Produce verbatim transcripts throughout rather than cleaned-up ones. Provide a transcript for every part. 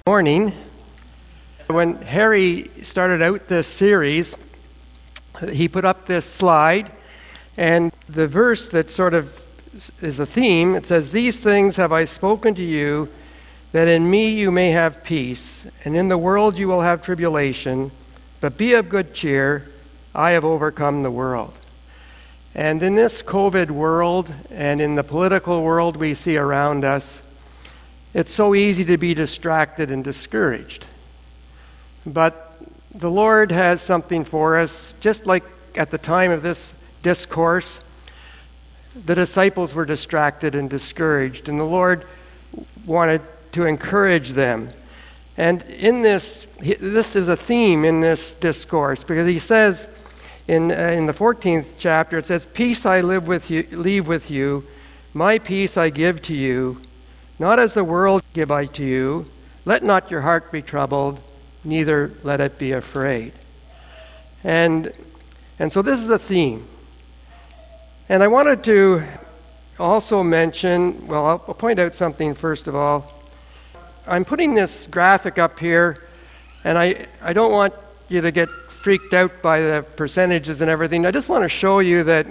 Morning. When Harry started out this series, he put up this slide, and the verse that sort of is a theme, it says, "These things have I spoken to you, that in me you may have peace, and in the world you will have tribulation, but be of good cheer, I have overcome the world." And in this COVID world, and in the political world we see around us, it's so easy to be distracted and discouraged. But the Lord has something for us, just like at the time of this discourse, the disciples were distracted and discouraged, and the Lord wanted to encourage them. And in this, this is a theme in this discourse, because he says in uh, in the fourteenth chapter, it says, "Peace I live with you, leave with you, my peace I give to you. Not as the world give I to you. Let not your heart be troubled, neither let it be afraid." And and so this is a theme. And I wanted to also mention, well, I'll, I'll point out something first of all. I'm putting this graphic up here, and I, I don't want you to get freaked out by the percentages and everything. I just want to show you that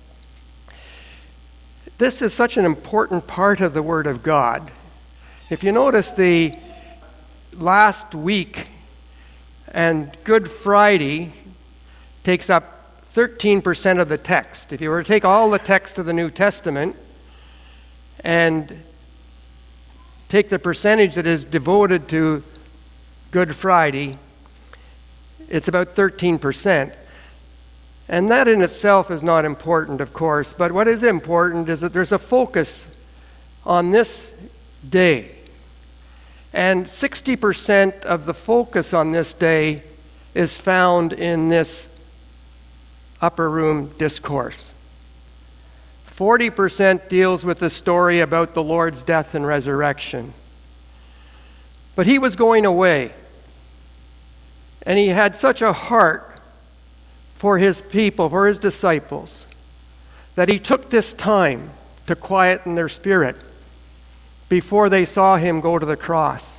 this is such an important part of the Word of God. If you notice, the last week and Good Friday takes up thirteen percent of the text. If you were to take all the text of the New Testament and take the percentage that is devoted to Good Friday, it's about thirteen percent. And that in itself is not important, of course, but what is important is that there's a focus on this day. And sixty percent of the focus on this day is found in this upper room discourse. forty percent deals with the story about the Lord's death and resurrection. But he was going away, and he had such a heart for his people, for his disciples, that he took this time to quieten their spirit before they saw him go to the cross.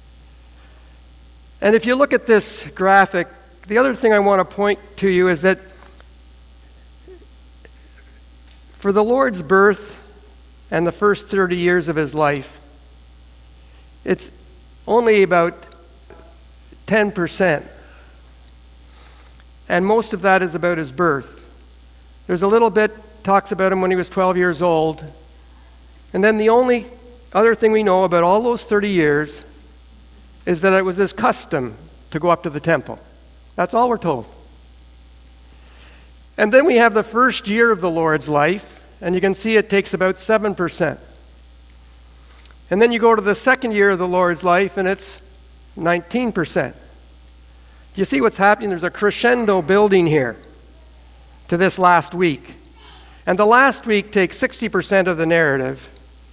And if you look at this graphic, the other thing I want to point to you is that for the Lord's birth and the first thirty years of his life, it's only about ten percent. And most of that is about his birth. There's a little bit talks about him when he was twelve years old. And then the only other thing we know about all those thirty years is that it was his custom to go up to the temple. That's all we're told. And then we have the first year of the Lord's life, and you can see it takes about seven percent. And then you go to the second year of the Lord's life, and it's nineteen percent. You see what's happening? There's a crescendo building here to this last week. And the last week takes sixty percent of the narrative.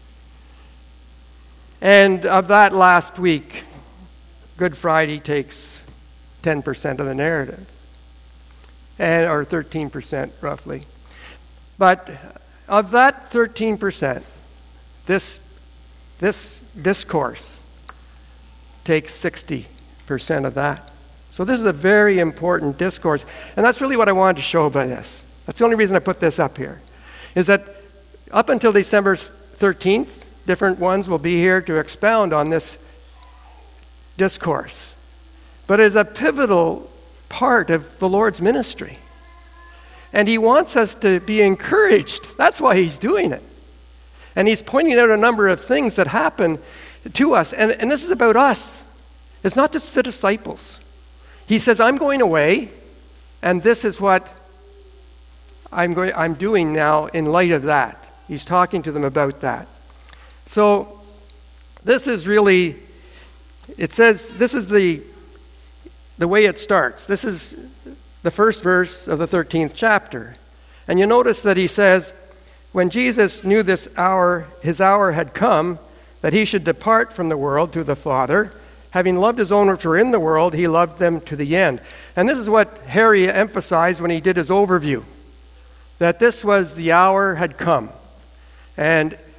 And of that last week, Good Friday takes ten percent of the narrative. And, or thirteen percent roughly. But of that thirteen percent, this, this discourse takes sixty percent of that. So this is a very important discourse. And that's really what I wanted to show by this. That's the only reason I put this up here. Is that up until December thirteenth, different ones will be here to expound on this discourse. But it is a pivotal part of the Lord's ministry. And he wants us to be encouraged. That's why he's doing it. And he's pointing out a number of things that happen to us. And, and this is about us. It's not just the disciples. He says, I'm going away, and this is what I'm going, I'm doing now in light of that. He's talking to them about that. So this is really, it says, this is the the way it starts. This is the first verse of the thirteenth chapter. And you notice that he says, when Jesus knew this hour, his hour had come, that he should depart from the world to the Father, having loved his own which were in the world, he loved them to the end. And this is what Harry emphasized when he did his overview, that this was the hour had come. And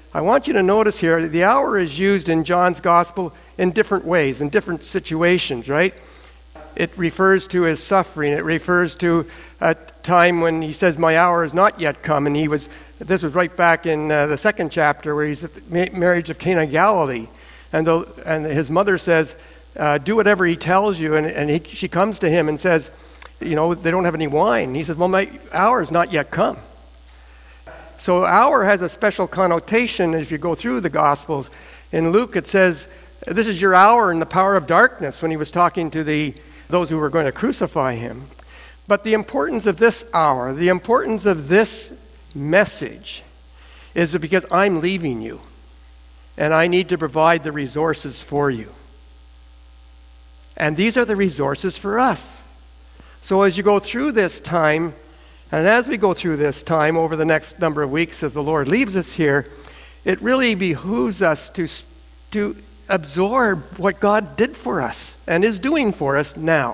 I want you to notice here that the hour is used in John's gospel in different ways, in different situations, right? It refers to his suffering. It refers to a time when he says, my hour is not yet come. And he was, this was right back in uh, the second chapter where he's at the marriage of Cana of Galilee. And, the, and his mother says, uh, do whatever he tells you. And, and he, she comes to him and says, you know, they don't have any wine. He says, well, my hour is not yet come. So hour has a special connotation if you go through the Gospels. In Luke, it says, this is your hour in the power of darkness, when he was talking to the those who were going to crucify him. But the importance of this hour, the importance of this message, is because I'm leaving you, and I need to provide the resources for you. And these are the resources for us. So as you go through this time, and as we go through this time over the next number of weeks as the Lord leaves us here, it really behooves us to, to absorb what God did for us and is doing for us now.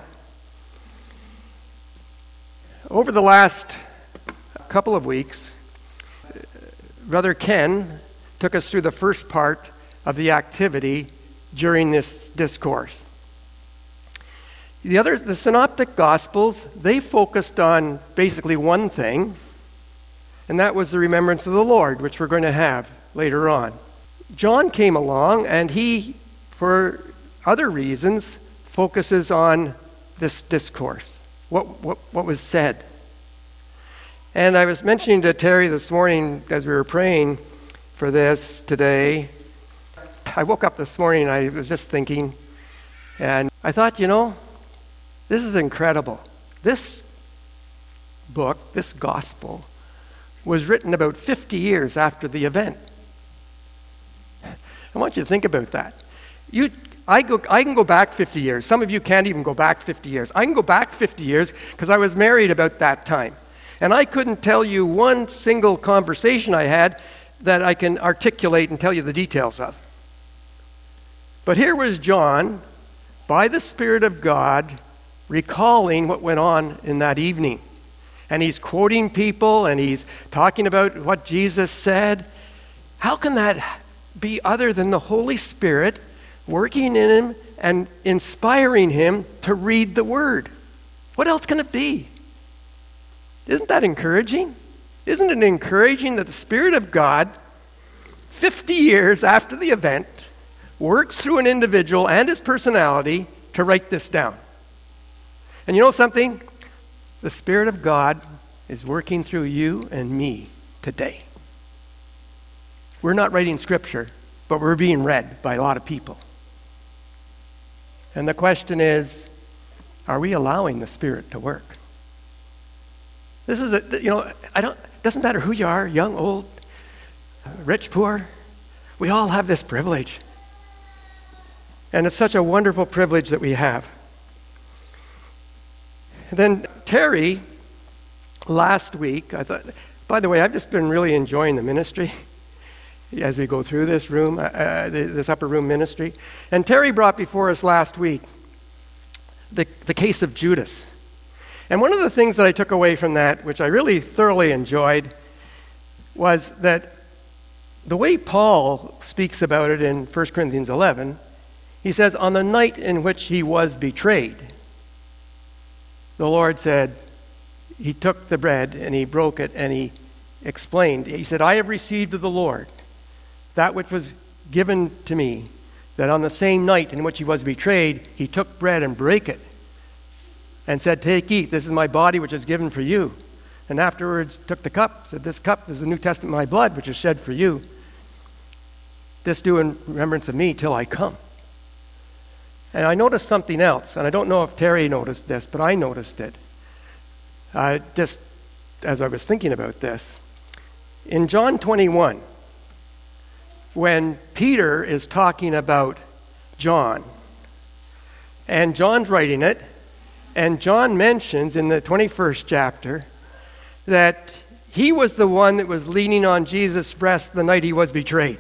Over the last couple of weeks, Brother Ken took us through the first part of the activity during this discourse. The other, the Synoptic Gospels, they focused on basically one thing, and that was the remembrance of the Lord, which we're going to have later on. John came along, and he, for other reasons, focuses on this discourse, what, what, what was said. And I was mentioning to Terry this morning as we were praying for this today, I woke up this morning and I was just thinking, and I thought, you know, this is incredible. This book, this gospel, was written about fifty years after the event. I want you to think about that. You, I, go, I can go back fifty years. Some of you can't even go back fifty years. I can go back fifty years because I was married about that time. And I couldn't tell you one single conversation I had that I can articulate and tell you the details of. But here was John, by the Spirit of God, recalling what went on in that evening. And he's quoting people and he's talking about what Jesus said. How can that be other than the Holy Spirit working in him and inspiring him to read the Word? What else can it be? Isn't that encouraging? Isn't it encouraging that the Spirit of God, fifty years after the event, works through an individual and his personality to write this down? And you know something? The Spirit of God is working through you and me today. We're not writing Scripture, but we're being read by a lot of people. And the question is, are we allowing the Spirit to work? This is a, you know, I don't, it doesn't matter who you are, young, old, rich, poor. We all have this privilege. And it's such a wonderful privilege that we have. Then Terry, last week, I thought, by the way, I've just been really enjoying the ministry as we go through this room, uh, this upper room ministry. And Terry brought before us last week the, the case of Judas. And one of the things that I took away from that, which I really thoroughly enjoyed, was that the way Paul speaks about it in First Corinthians eleven, he says, on the night in which he was betrayed, the Lord said, he took the bread and he broke it and he explained. He said, I have received of the Lord that which was given to me, that on the same night in which he was betrayed, he took bread and brake it and said, take, eat, this is my body which is given for you. And afterwards took the cup, said, this cup is the New Testament, my blood, which is shed for you. This do in remembrance of me till I come. And I noticed something else, and I don't know if Terry noticed this, but I noticed it. Uh, just as I was thinking about this. In John twenty-one, when Peter is talking about John, and John's writing it, and John mentions in the twenty-first chapter that he was the one that was leaning on Jesus' breast the night he was betrayed.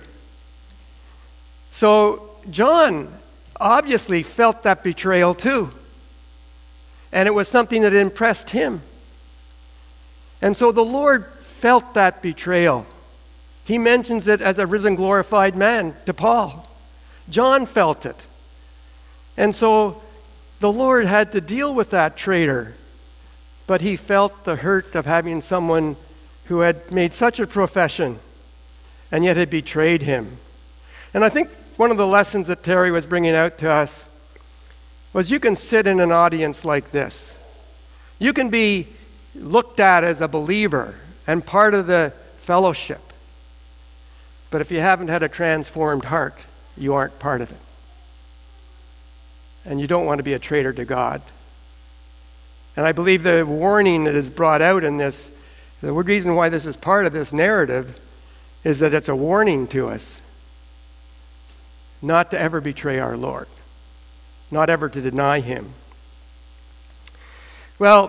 So John obviously felt that betrayal too. And it was something that impressed him. And so the Lord felt that betrayal He mentions it as a risen, glorified man to Paul. John felt it. And so the Lord had to deal with that traitor. But he felt the hurt of having someone who had made such a profession and yet had betrayed him. And I think one of the lessons that Terry was bringing out to us was you can sit in an audience like this. You can be looked at as a believer and part of the fellowship. But if you haven't had a transformed heart, you aren't part of it. And you don't want to be a traitor to God. And I believe the warning that is brought out in this, the reason why this is part of this narrative, is that it's a warning to us not to ever betray our Lord, not ever to deny him. Well,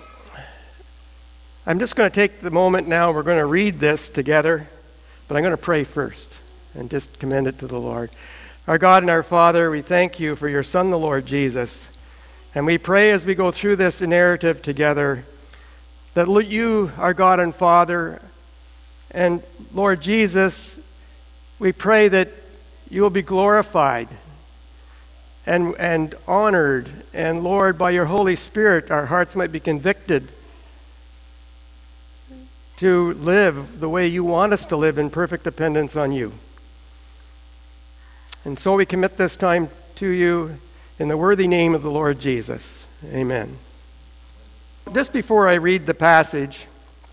I'm just going to take the moment now, we're going to read this together, but I'm going to pray first and just commend it to the Lord. Our God and our Father, we thank you for your Son, the Lord Jesus. And we pray as we go through this narrative together that you, our God and Father, and Lord Jesus, we pray that you will be glorified and, and honored. And Lord, by your Holy Spirit, our hearts might be convicted to live the way you want us to live in perfect dependence on you. And so we commit this time to you in the worthy name of the Lord Jesus. Amen. Just before I read the passage,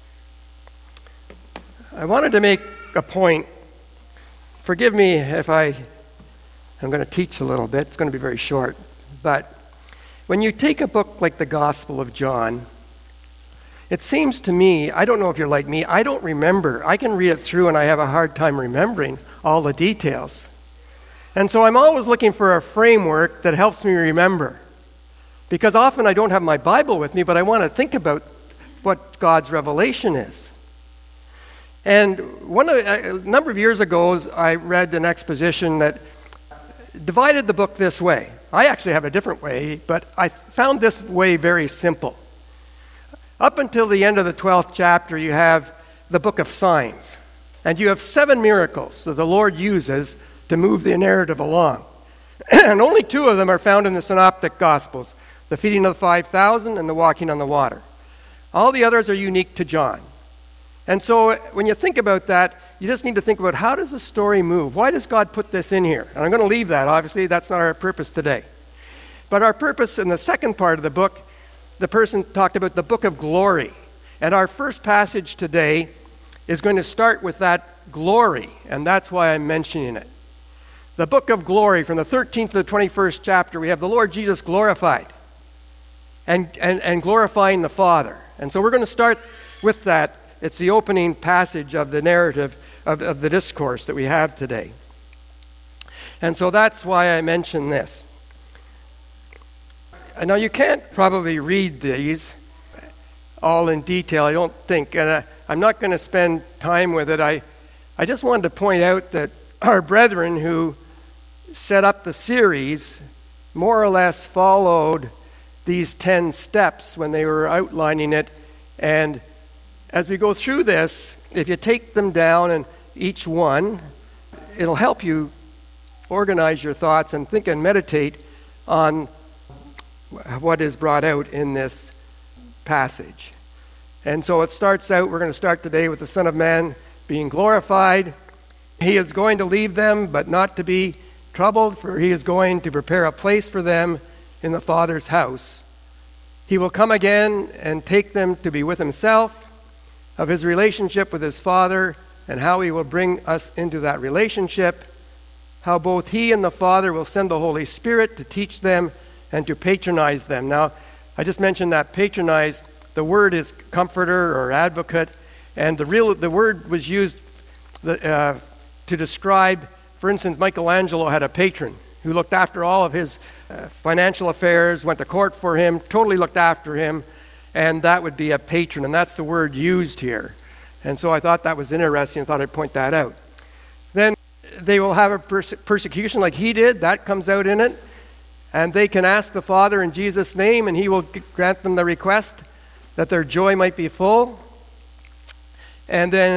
I wanted to make a point. Forgive me if I, I'm going to teach a little bit. It's going to be very short. But when you take a book like the Gospel of John, it seems to me, I don't know if you're like me, I don't remember. I can read it through and I have a hard time remembering all the details. And so I'm always looking for a framework that helps me remember. Because often I don't have my Bible with me, but I want to think about what God's revelation is. And one of, a number of years ago, I read an exposition that divided the book this way. I actually have a different way, but I found this way very simple. Up until the end of the twelfth chapter, you have the book of signs. And you have seven miracles that the Lord uses to move the narrative along. And only two of them are found in the Synoptic Gospels, the feeding of the five thousand and the walking on the water. All the others are unique to John. And so when you think about that, you just need to think about how does the story move? Why does God put this in here? And I'm going to leave that. Obviously, that's not our purpose today. But our purpose in the second part of the book, the person talked about the book of glory. And our first passage today is going to start with that glory, and that's why I'm mentioning it. The book of glory, from the thirteenth to the twenty-first chapter, we have the Lord Jesus glorified and, and, and glorifying the Father. And so we're going to start with that. It's the opening passage of the narrative of, of the discourse that we have today. And so that's why I mention this. Now, you can't probably read these all in detail, I don't think. And I, I'm not going to spend time with it. I, I just wanted to point out that our brethren who set up the series more or less followed these ten steps when they were outlining it. And as we go through this, if you take them down and each one, it'll help you organize your thoughts and think and meditate on what is brought out in this passage. And so it starts out, we're going to start today with the Son of Man being glorified. He is going to leave them, but not to be troubled, for he is going to prepare a place for them in the Father's house. He will come again and take them to be with himself, of his relationship with his Father, and how he will bring us into that relationship, how both he and the Father will send the Holy Spirit to teach them and to patronize them. Now, I just mentioned that patronize. The word is comforter or advocate, and the real the word was used the, uh, to describe, for instance, Michelangelo had a patron who looked after all of his uh, financial affairs, went to court for him, totally looked after him, and that would be a patron, and that's the word used here. And so I thought that was interesting. I thought I'd point that out. Then they will have a perse- persecution like he did. That comes out in it. And they can ask the Father in Jesus' name, and he will g- grant them the request that their joy might be full. And then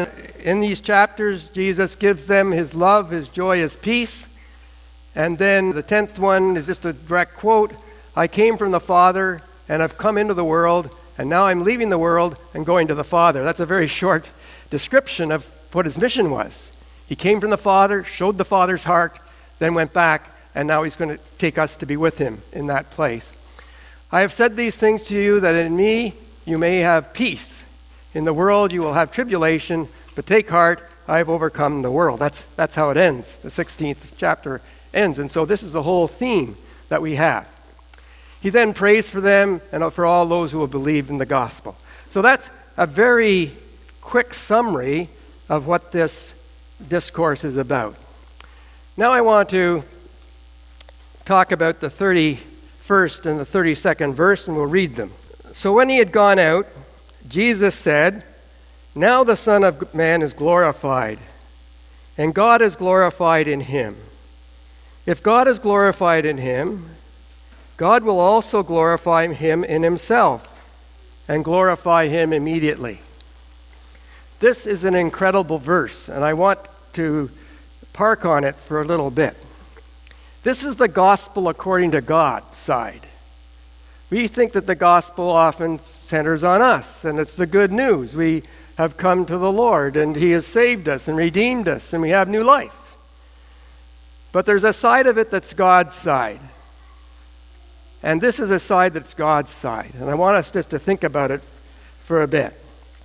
in these chapters, Jesus gives them his love, his joy, his peace. And then the tenth one is just a direct quote. I came from the Father and I've come into the world, and now I'm leaving the world and going to the Father. That's a very short description of what his mission was. He came from the Father, showed the Father's heart, then went back, and now he's going to take us to be with him in that place. I have said these things to you that in me you may have peace. In the world you will have tribulation, but take heart, I have overcome the world. That's, that's how it ends. The sixteenth chapter ends. And so this is the whole theme that we have. He then prays for them and for all those who have believed in the gospel. So that's a very quick summary of what this discourse is about. Now I want to talk about the thirty-first and the thirty-second verse, and we'll read them. So when he had gone out, Jesus said, now the Son of Man is glorified, and God is glorified in him. If God is glorified in him, God will also glorify him in himself, and glorify him immediately. This is an incredible verse, and I want to park on it for a little bit. This is the gospel according to God's side. We think that the gospel often centers on us, and it's the good news. We have come to the Lord, and he has saved us and redeemed us, and we have new life. But there's a side of it that's God's side. And this is a side that's God's side. And I want us just to think about it for a bit.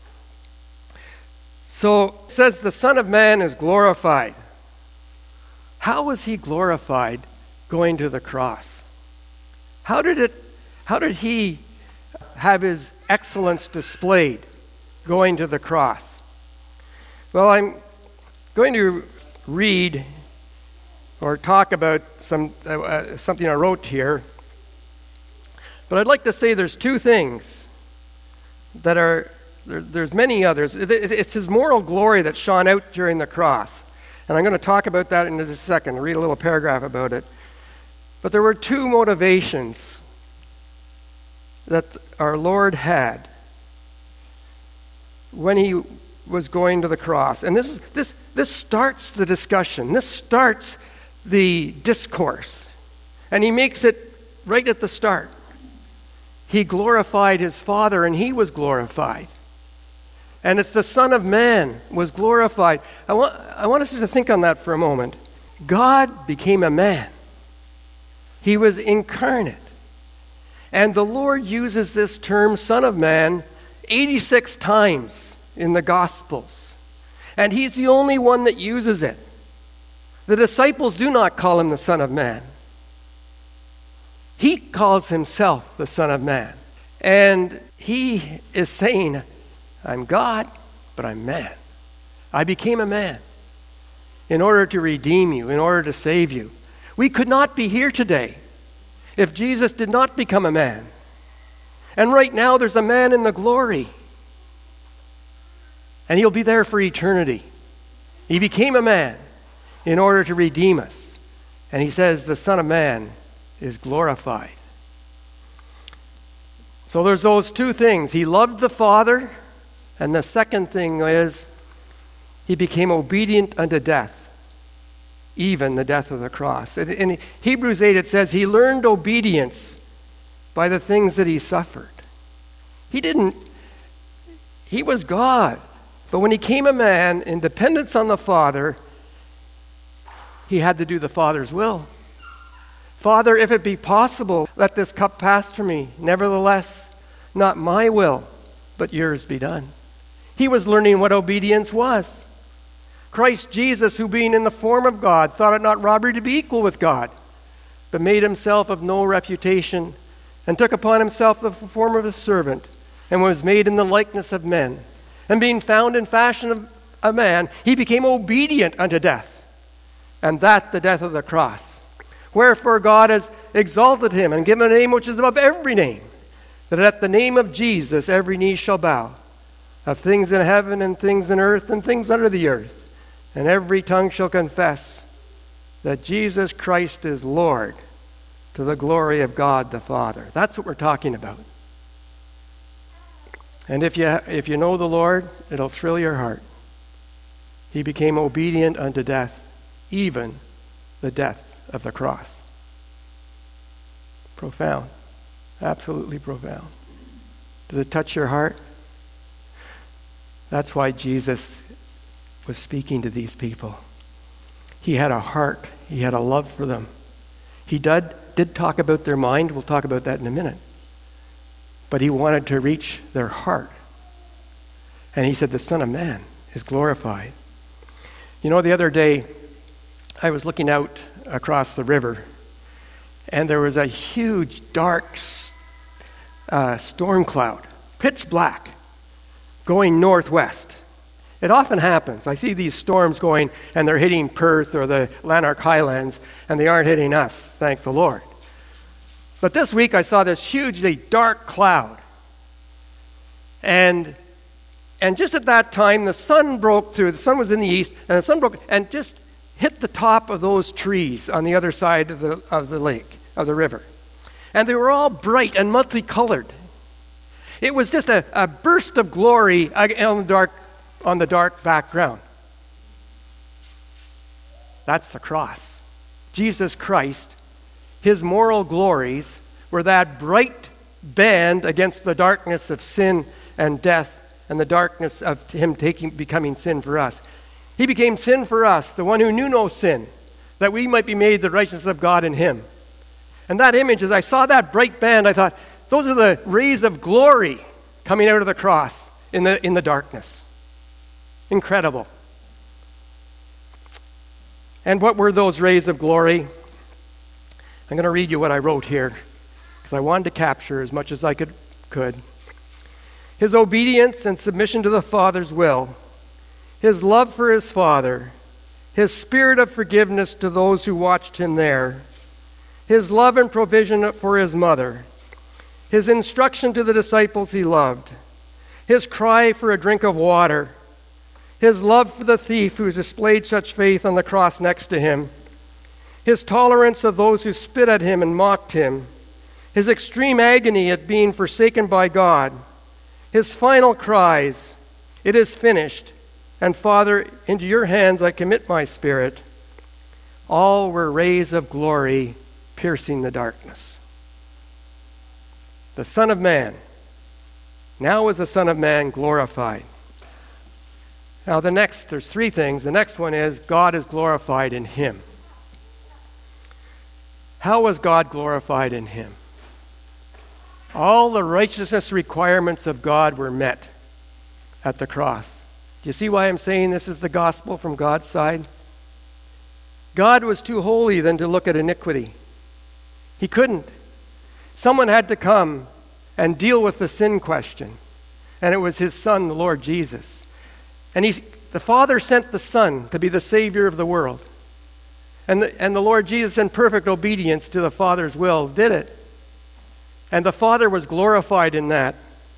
So it says the Son of Man is glorified. How was he glorified going to the cross? How did it How did he have his excellence displayed going to the cross? Well, I'm going to read or talk about some uh, something I wrote here. But I'd like to say there's two things that are, there, there's many others. It, it, it's his moral glory that shone out during the cross. And I'm going to talk about that in a second, read a little paragraph about it. But there were two motivations that our Lord had when he was going to the cross. And this is, this this starts the discussion. This starts the discourse. And he makes it right at the start. He glorified his Father, and he was glorified. And it's the Son of Man was glorified. I want, I want us to think on that for a moment. God became a man. He was incarnate. And the Lord uses this term, Son of Man, eighty-six times in the Gospels. And he's the only one that uses it. The disciples do not call him the Son of Man. He calls himself the Son of Man. And he is saying, I'm God, but I'm man. I became a man in order to redeem you, in order to save you. We could not be here today if Jesus did not become a man. And right now there's a man in the glory. And he'll be there for eternity. He became a man in order to redeem us. And he says the Son of Man is glorified. So there's those two things. He loved the Father, and the second thing is he became obedient unto death, even the death of the cross. In Hebrews eight it says he learned obedience by the things that he suffered. He didn't, he was God. But when he came a man in dependence on the Father, he had to do the Father's will. Father, if it be possible, let this cup pass from me. Nevertheless, not my will, but yours be done. He was learning what obedience was. Christ Jesus, who being in the form of God, thought it not robbery to be equal with God, but made himself of no reputation, and took upon himself the form of a servant, and was made in the likeness of men. And being found in fashion of a man, he became obedient unto death, and that the death of the cross. Wherefore God has exalted him and given a name which is above every name, that at the name of Jesus every knee shall bow, of things in heaven and things in earth and things under the earth, and every tongue shall confess that Jesus Christ is Lord, to the glory of God the Father. That's what we're talking about. And if you if you know the Lord, it'll thrill your heart. He became obedient unto death, even the death of the cross. Profound. Absolutely profound. Does it touch your heart? That's why Jesus was speaking to these people. He had a heart. He had a love for them. He did, did talk about their mind. We'll talk about that in a minute. But he wanted to reach their heart. And he said, the Son of Man is glorified. You know, the other day, I was looking out across the river, and there was a huge, dark uh, storm cloud, pitch black, going northwest. It often happens. I see these storms going, and they're hitting Perth or the Lanark Highlands, and they aren't hitting us, thank the Lord. But this week I saw this hugely dark cloud. And and just at that time, the sun broke through. The sun was in the east, and the sun broke and just hit the top of those trees on the other side of the of the lake, of the river. And they were all bright and multicolored. It was just a, a burst of glory on the dark on the dark background. That's the cross. Jesus Christ, his moral glories were that bright band against the darkness of sin and death and the darkness of him taking becoming sin for us. He became sin for us, the one who knew no sin, that we might be made the righteousness of God in him. And that image, as I saw that bright band, I thought, those are the rays of glory coming out of the cross in the in the darkness. Incredible. And what were those rays of glory? I'm going to read you what I wrote here, because I wanted to capture as much as I could, could. His obedience and submission to the Father's will, his love for his Father, his spirit of forgiveness to those who watched him there, his love and provision for his mother, his instruction to the disciples he loved, his cry for a drink of water, his love for the thief who displayed such faith on the cross next to him, his tolerance of those who spit at him and mocked him, his extreme agony at being forsaken by God, his final cries, "It is finished, and Father, into your hands I commit my spirit," all were rays of glory piercing the darkness. The Son of Man, now is the Son of Man glorified. Now the next, there's three things. The next one is God is glorified in him. How was God glorified in him? All the righteousness requirements of God were met at the cross. Do you see why I'm saying this is the gospel from God's side? God was too holy then to look at iniquity. He couldn't. Someone had to come and deal with the sin question. And it was his Son, the Lord Jesus. And he, the Father sent the Son to be the Savior of the world. And the, and the Lord Jesus, in perfect obedience to the Father's will, did it. And the Father was glorified in that.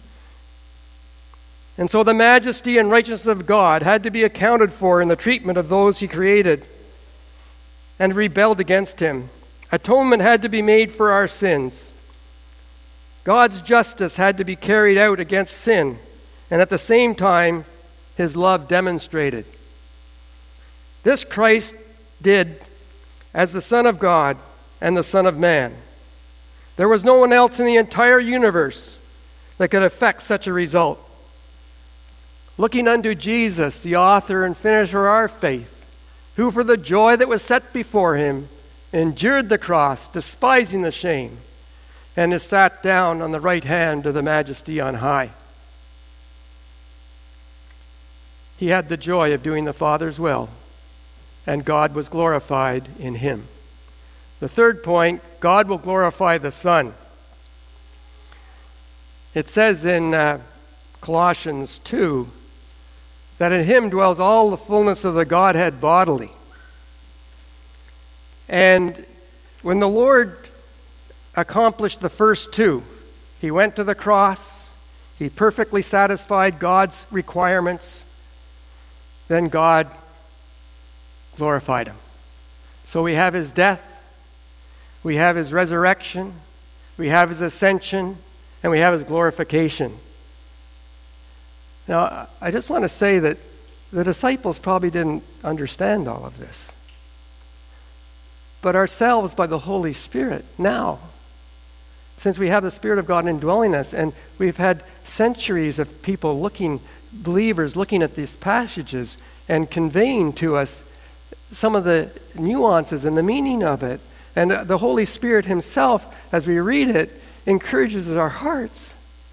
And so the majesty and righteousness of God had to be accounted for in the treatment of those he created and rebelled against him. Atonement had to be made for our sins. God's justice had to be carried out against sin, and at the same time, his love demonstrated. This Christ did as the Son of God and the Son of Man. There was no one else in the entire universe that could effect such a result. Looking unto Jesus, the author and finisher of our faith, who for the joy that was set before him endured the cross, despising the shame, and is sat down on the right hand of the Majesty on high. He had the joy of doing the Father's will, and God was glorified in him. The third point, God will glorify the Son. It says in uh, Colossians two that in him dwells all the fullness of the Godhead bodily. And when the Lord accomplished the first two, he went to the cross, he perfectly satisfied God's requirements, then God glorified him. So we have his death, we have his resurrection, we have his ascension, and we have his glorification. Now, I just want to say that The disciples probably didn't understand all of this. But ourselves, by the Holy Spirit, now, since we have the Spirit of God indwelling us, and we've had centuries of people looking, believers looking at these passages and conveying to us some of the nuances and the meaning of it. And the Holy Spirit himself, as we read it, encourages our hearts.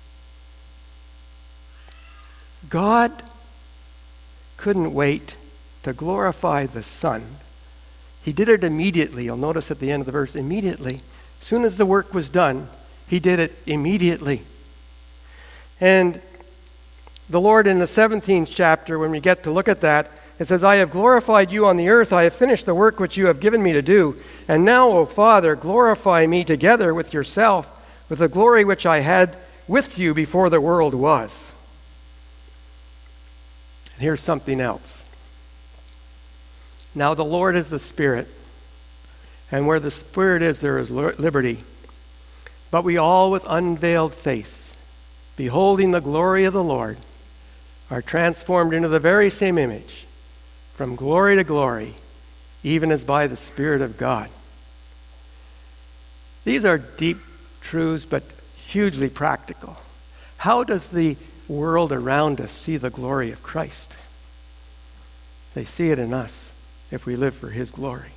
God couldn't wait to glorify the Son. He did it immediately. You'll notice at the end of the verse, immediately. As soon as the work was done, he did it immediately. And the Lord in the seventeenth chapter, when we get to look at that, it says, I have glorified you on the earth. I have finished the work which you have given me to do. And now, O Father, glorify me together with yourself, with the glory which I had with you before the world was. And here's something else. Now the Lord is the Spirit, and where the Spirit is, there is liberty. But we all with unveiled face, beholding the glory of the Lord, are transformed into the very same image, from glory to glory, even as by the Spirit of God. These are deep truths, but hugely practical. How does the world around us see the glory of Christ? They see it in us, if we live for his glory.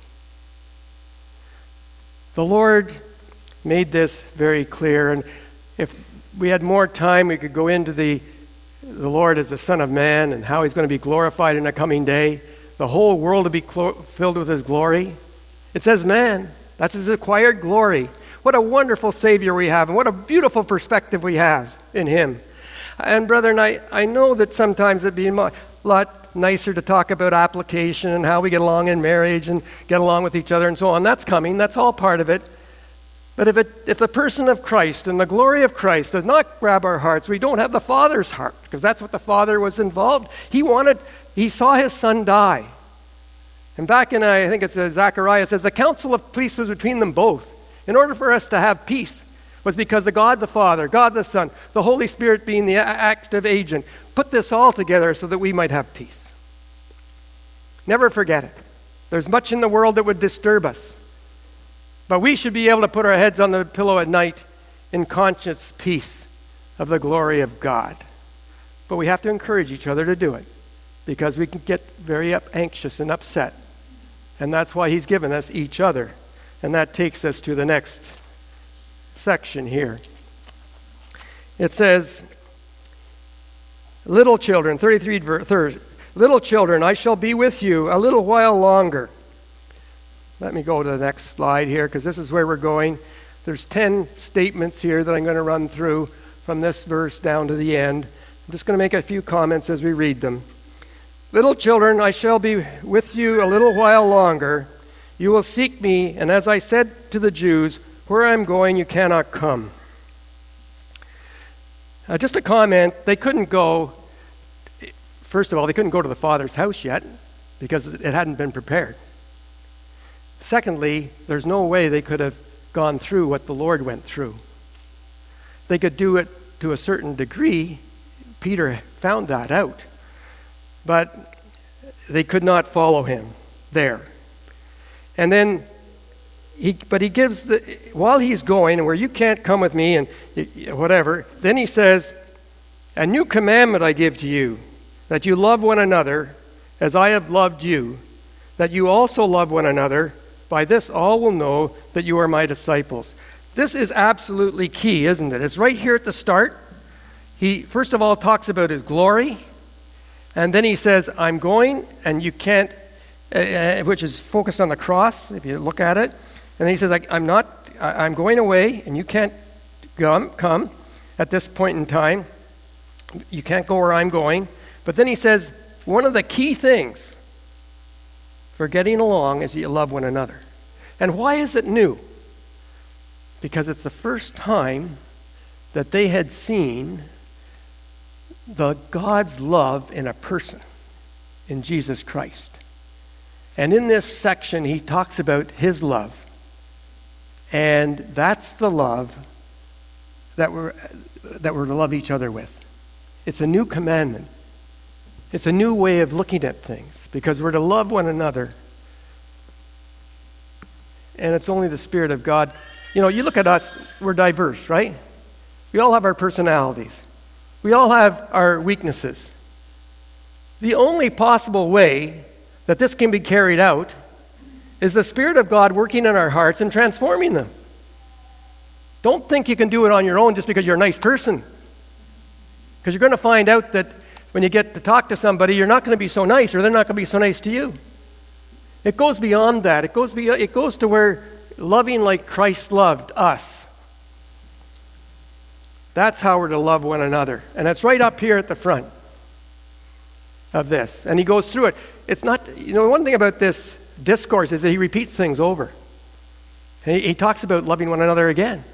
The Lord made this very clear, and if we had more time, we could go into the, the Lord as the Son of Man and how he's going to be glorified in a coming day. The whole world to be clo- filled with his glory. It says man. That's his acquired glory. What a wonderful Savior we have, and what a beautiful perspective we have in him. And brethren, I, I know that sometimes it'd be a lot nicer to talk about application and how we get along in marriage and get along with each other and so on. That's coming. That's all part of it. But if it, if the person of Christ and the glory of Christ does not grab our hearts, we don't have the Father's heart, because that's what the Father was involved. He wanted, he saw his Son die. And back in, I think it's Zechariah, it says, the counsel of peace was between them both. In order for us to have peace was because the God the Father, God the Son, the Holy Spirit being the active agent, put this all together so that we might have peace. Never forget it. There's much in the world that would disturb us. But we should be able to put our heads on the pillow at night in conscious peace of the glory of God. But we have to encourage each other to do it, because we can get very up, anxious and upset. And that's why he's given us each other. And that takes us to the next section here. It says, little children, thirty-three verse, little children, I shall be with you a little while longer. Let me go to the next slide here, because this is where we're going. There's ten statements here that I'm going to run through from this verse down to the end. I'm just going to make a few comments as we read them. Little children, I shall be with you a little while longer. You will seek me, and as I said to the Jews, where I'm going you cannot come. Uh, just a comment, they couldn't go, first of all, they couldn't go to the Father's house yet, because it hadn't been prepared. Secondly, there's no way they could have gone through what the Lord went through. They could do it to a certain degree. Peter found that out. But they could not follow him there. And then, he, but he gives, the while he's going, and where you can't come with me and whatever, then he says, a new commandment I give to you, that you love one another as I have loved you, that you also love one another. By this all will know that you are my disciples. This is absolutely key, isn't it? It's right here at the start. He, first of all, talks about his glory. And then he says, I'm going, and you can't, uh, which is focused on the cross, if you look at it. And then he says, I, I'm not, I, I'm going away, and you can't come, come at this point in time. You can't go where I'm going. But then he says, one of the key things for getting along is you love one another. And why is it new? Because it's the first time that they had seen the God's love in a person, in Jesus Christ. And in this section, he talks about his love. And that's the love that we're, that we're to love each other with. It's a new commandment. It's a new way of looking at things because we're to love one another. And it's only the Spirit of God. You know, you look at us, we're diverse, right? We all have our personalities. We all have our weaknesses. The only possible way that this can be carried out is the Spirit of God working in our hearts and transforming them. Don't think you can do it on your own just because you're a nice person. Because you're going to find out that when you get to talk to somebody, you're not going to be so nice, or they're not going to be so nice to you. It goes beyond that. It goes beyond, it goes to where loving like Christ loved us. That's how we're to love one another. And that's right up here at the front of this. And he goes through it. It's not, you know, one thing about this discourse is that he repeats things over. And he, he talks about loving one another again.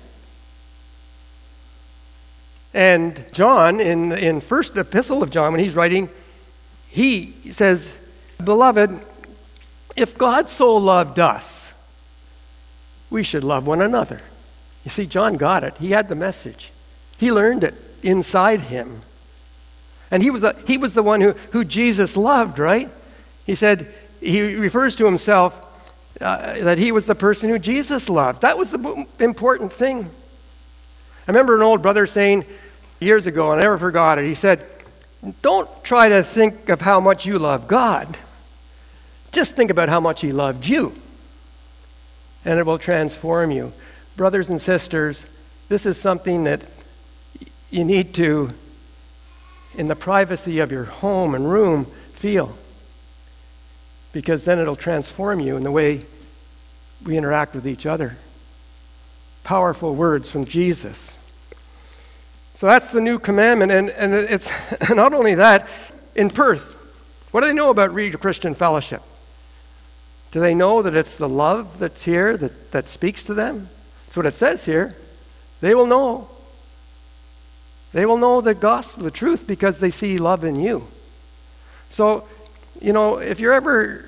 And John, in in first epistle of John, when he's writing, he says, "Beloved, if God so loved us, we should love one another." You see, John got it. He had the message. He learned it inside him. And he was the, he was the one who, who Jesus loved, right? He said, he refers to himself uh, that he was the person who Jesus loved. That was the important thing. I remember an old brother saying years ago, and I never forgot it, he said, don't try to think of how much you love God. Just think about how much he loved you. And it will transform you. Brothers and sisters, this is something that you need to, in the privacy of your home and room, feel. Because then it'll transform you in the way we interact with each other. Powerful words from Jesus. So that's the new commandment, and, and it's not only that, in Perth, what do they know about Reed Christian Fellowship? Do they know that it's the love that's here that, that speaks to them? That's what it says here. They will know. They will know the gospel, the truth, because they see love in you. So, you know, if you're ever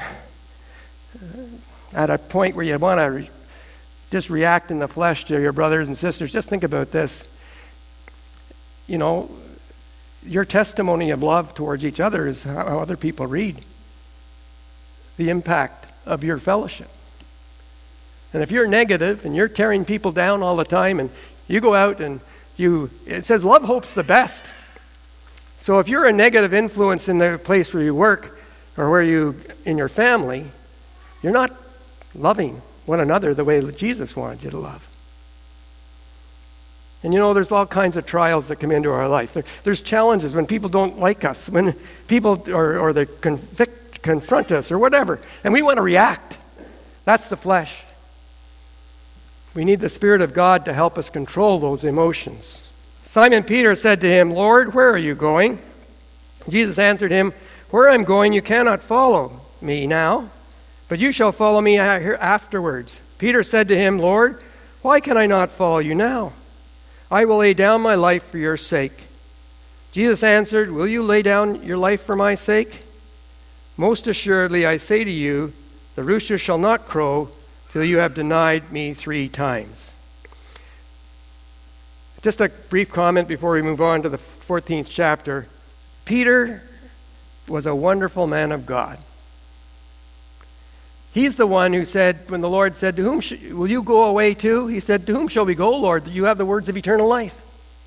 at a point where you want to re- just react in the flesh to your brothers and sisters, just think about this. You know, your testimony of love towards each other is how other people read the impact of your fellowship. And if you're negative and you're tearing people down all the time, and you go out and you, it says love hopes the best. So if you're a negative influence in the place where you work or where you, in your family, you're not loving one another the way Jesus wanted you to love. And you know, there's all kinds of trials that come into our life. There, there's challenges when people don't like us, when people, or, or they convict, confront us or whatever, and we want to react. That's the flesh. We need the Spirit of God to help us control those emotions. Simon Peter said to him, "Lord, where are you going?" Jesus answered him, "Where I'm going you cannot follow me now, but you shall follow me afterwards." Peter said to him, "Lord, why can I not follow you now? I will lay down my life for your sake." Jesus answered, "Will you lay down your life for my sake? Most assuredly, I say to you, the rooster shall not crow till you have denied me three times." Just a brief comment before we move on to the fourteenth chapter. Peter was a wonderful man of God. He's the one who said, when the Lord said, "To whom sh- will you go away to?" He said, "To whom shall we go, Lord? You have the words of eternal life."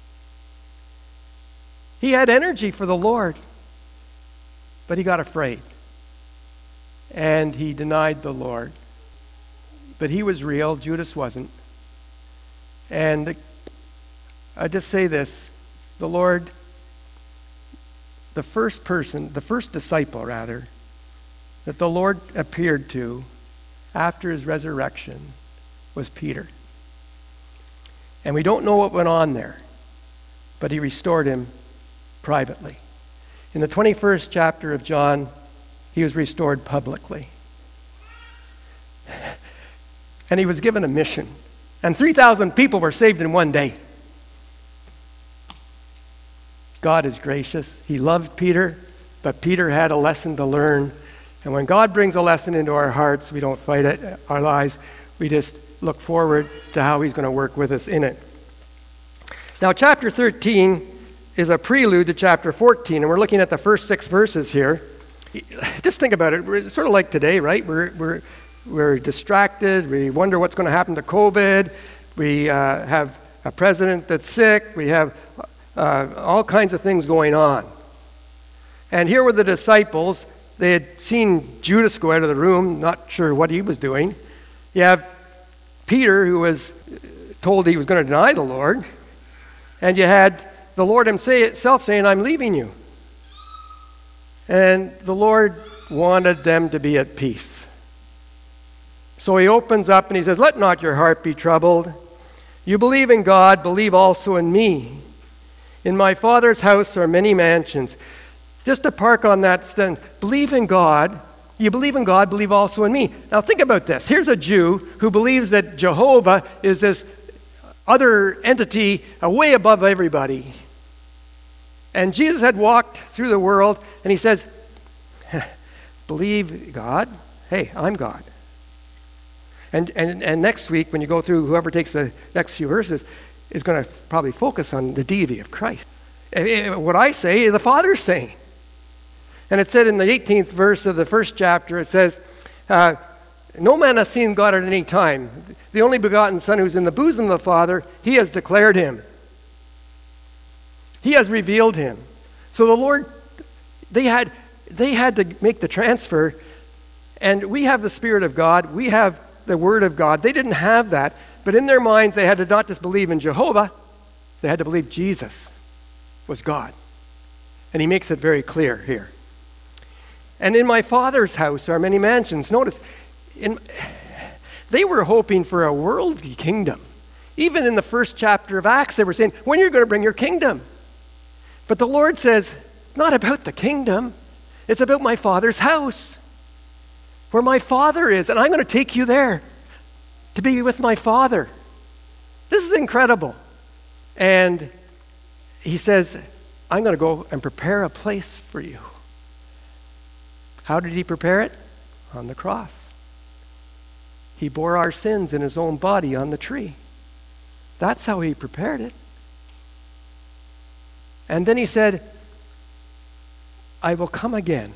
He had energy for the Lord, but he got afraid. And he denied the Lord. But he was real, Judas wasn't. And I just say this, the Lord, the first person, the first disciple rather, that the Lord appeared to after his resurrection was Peter. And we don't know what went on there, but he restored him privately. In the twenty-first chapter of John, he was restored publicly. And he was given a mission. And three thousand people were saved in one day. God is gracious. He loved Peter, but Peter had a lesson to learn. And when God brings a lesson into our hearts, we don't fight it, our lives. We just look forward to how he's going to work with us in it. Now, chapter thirteen is a prelude to chapter fourteen, and we're looking at the first six verses here. Just think about it. We're sort of like today, right? We're we're we're distracted. We wonder what's going to happen to COVID. We uh, have a president that's sick. We have uh, all kinds of things going on. And here were the disciples. They had seen Judas go out of the room, not sure what he was doing. You have Peter, who was told he was going to deny the Lord. And you had the Lord himself saying, I'm leaving you. And the Lord wanted them to be at peace. So he opens up and he says, let not your heart be troubled. You believe in God, believe also in me. In my Father's house are many mansions. Just to park on that sentence, believe in God. You believe in God, believe also in me. Now think about this. Here's a Jew who believes that Jehovah is this other entity uh, way above everybody. And Jesus had walked through the world and he says, believe God? Hey, I'm God. And, and, and next week when you go through, whoever takes the next few verses is going to probably focus on the deity of Christ. What I say, the Father's saying. And it said in the eighteenth verse of the first chapter, it says, uh, no man has seen God at any time. The only begotten Son who's in the bosom of the Father, he has declared him. He has revealed him. So the Lord, they had, they had to make the transfer, and we have the Spirit of God. We have the Word of God. They didn't have that, but in their minds they had to not just believe in Jehovah, they had to believe Jesus was God. And he makes it very clear here. And in my Father's house are many mansions. Notice, in, they were hoping for a worldly kingdom. Even in the first chapter of Acts, they were saying, when are you going to bring your kingdom? But the Lord says, it's not about the kingdom. It's about my Father's house, where my Father is. And I'm going to take you there to be with my Father. This is incredible. And he says, I'm going to go and prepare a place for you. How did he prepare it? On the cross. He bore our sins in his own body on the tree. That's how he prepared it. And then he said, I will come again.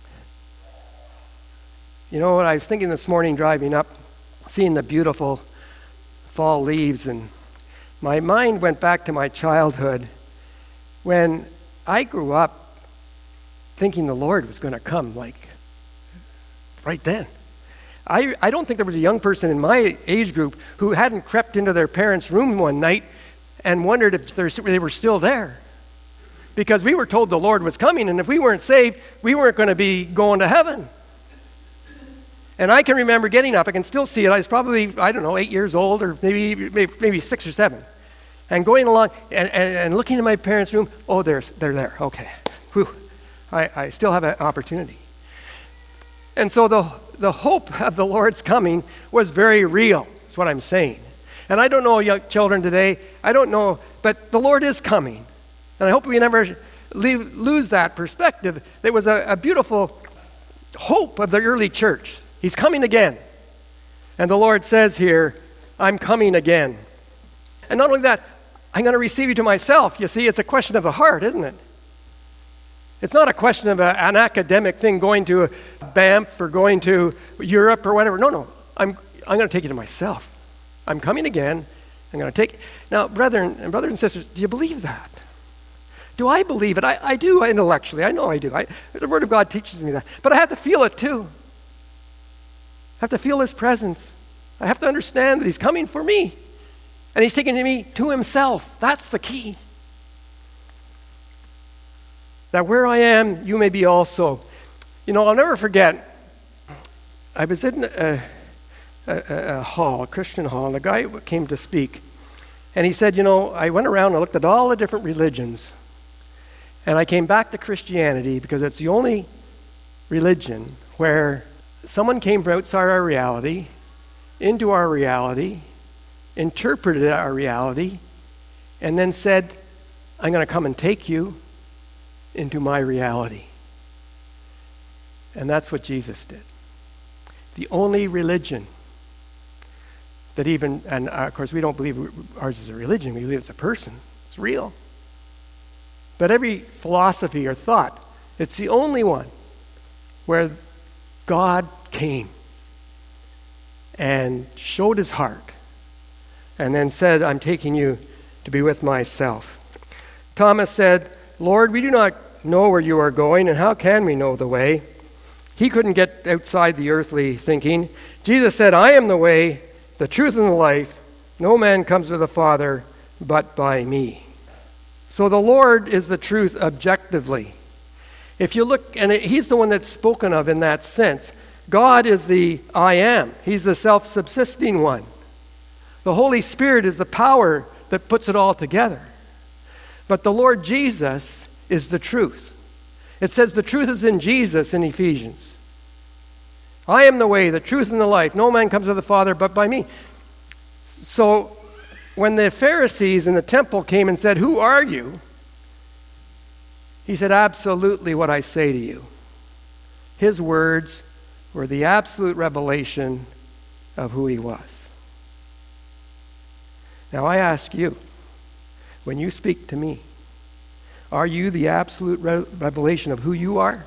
You know what, I was thinking this morning driving up, seeing the beautiful fall leaves, and my mind went back to my childhood when I grew up thinking the Lord was going to come, like, right then. I, I don't think there was a young person in my age group who hadn't crept into their parents' room one night and wondered if they were still there. Because we were told the Lord was coming, and if we weren't saved, we weren't going to be going to heaven. And I can remember getting up, I can still see it, I was probably, I don't know, eight years old, or maybe maybe, maybe six or seven, and going along and, and, and looking in my parents' room, oh, they're, they're there, okay. Whew. I, I still have an opportunity. And so the, the hope of the Lord's coming was very real, is what I'm saying. And I don't know young children today, I don't know, but the Lord is coming. And I hope we never leave, lose that perspective. There was a, a beautiful hope of the early church. He's coming again. And the Lord says here, I'm coming again. And not only that, I'm going to receive you to myself. You see, it's a question of the heart, isn't it? It's not a question of a, an academic thing, going to Banff or going to Europe or whatever. No, no. I'm I'm going to take you to myself. I'm coming again. I'm going to take you. Now, brethren and brothers and sisters, do you believe that? Do I believe it? I, I do intellectually. I know I do. I, the Word of God teaches me that. But I have to feel it too. I have to feel his presence. I have to understand that he's coming for me. And he's taking me to himself. That's the key. That where I am, you may be also. You know, I'll never forget, I was in a, a, a hall, a Christian hall, and a guy came to speak. And he said, you know, I went around and looked at all the different religions. And I came back to Christianity because it's the only religion where someone came from outside our reality, into our reality, interpreted our reality, and then said, I'm going to come and take you into my reality. And that's what Jesus did. The only religion that even, and of course we don't believe ours is a religion, we believe it's a person. It's real. But every philosophy or thought, it's the only one where God came and showed his heart and then said, I'm taking you to be with myself. Thomas said, Lord, we do not know where you are going, and how can we know the way? He couldn't get outside the earthly thinking. Jesus said, I am the way, the truth, and the life. No man comes to the Father but by me. So the Lord is the truth objectively. If you look, and he's the one that's spoken of in that sense. God is the I am. He's the self-subsisting one. The Holy Spirit is the power that puts it all together. But the Lord Jesus is the truth. It says the truth is in Jesus in Ephesians. I am the way, the truth, and the life. No man comes to the Father but by me. So when the Pharisees in the temple came and said, who are you? He said, absolutely what I say to you. His words were the absolute revelation of who he was. Now I ask you, when you speak to me, are you the absolute re- revelation of who you are?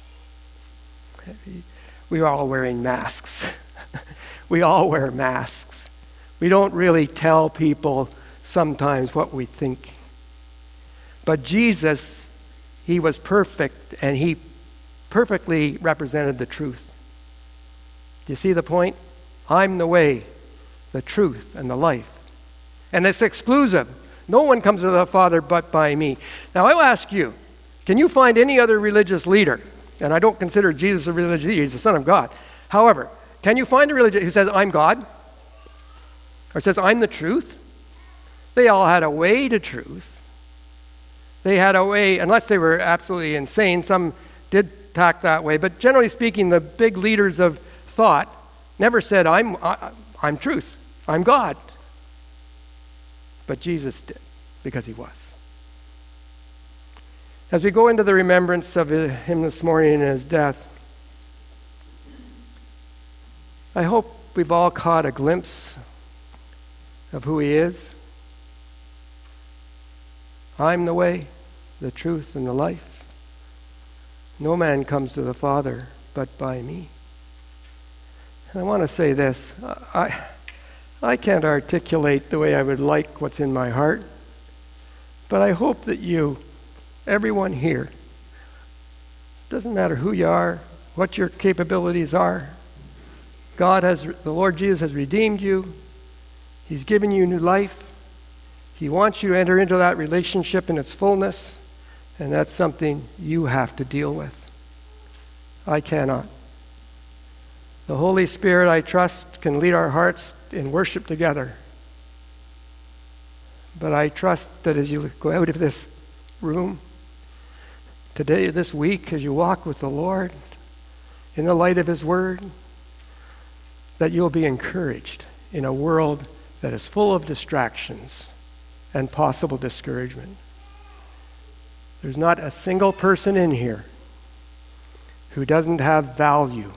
We are all wearing masks. We all wear masks. We don't really tell people sometimes what we think. But Jesus, he was perfect, and he perfectly represented the truth. Do you see the point? I'm the way, the truth, and the life. And it's exclusive. No one comes to the Father but by me. Now I'll ask you, can you find any other religious leader? And I don't consider Jesus a religious leader, he's the Son of God. However, can you find a religion who says, I'm God? Or says, I'm the truth? They all had a way to truth. They had a way, unless they were absolutely insane, some did tack that way, but generally speaking, the big leaders of thought never said, I'm, I, I'm truth, I'm God. But Jesus did, because he was. As we go into the remembrance of him this morning and his death, I hope we've all caught a glimpse of who he is. I'm the way, the truth, and the life. No man comes to the Father but by me. And I want to say this. I, I can't articulate the way I would like what's in my heart, but I hope that you, everyone here, doesn't matter who you are, what your capabilities are, God has, the Lord Jesus has redeemed you. He's given you new life. He wants you to enter into that relationship in its fullness, and that's something you have to deal with. I cannot. The Holy Spirit, I trust, can lead our hearts in worship together. But I trust that as you go out of this room, today, this week, as you walk with the Lord, in the light of his word, that you'll be encouraged in a world that is full of distractions and possible discouragement. There's not a single person in here who doesn't have value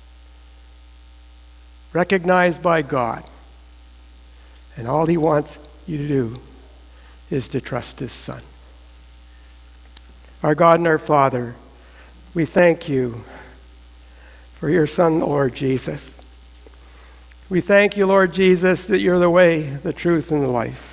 recognized by God. And all he wants you to do is to trust his Son. Our God and our Father, we thank you for your Son, Lord Jesus. We thank you, Lord Jesus, that you're the way, the truth, and the life.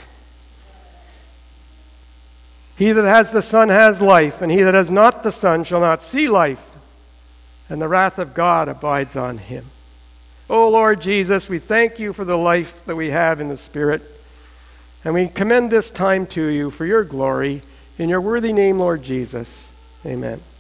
He that has the Son has life, and he that has not the Son shall not see life, and the wrath of God abides on him. Oh, Lord Jesus, we thank you for the life that we have in the Spirit, and we commend this time to you for your glory. In your worthy name, Lord Jesus, amen.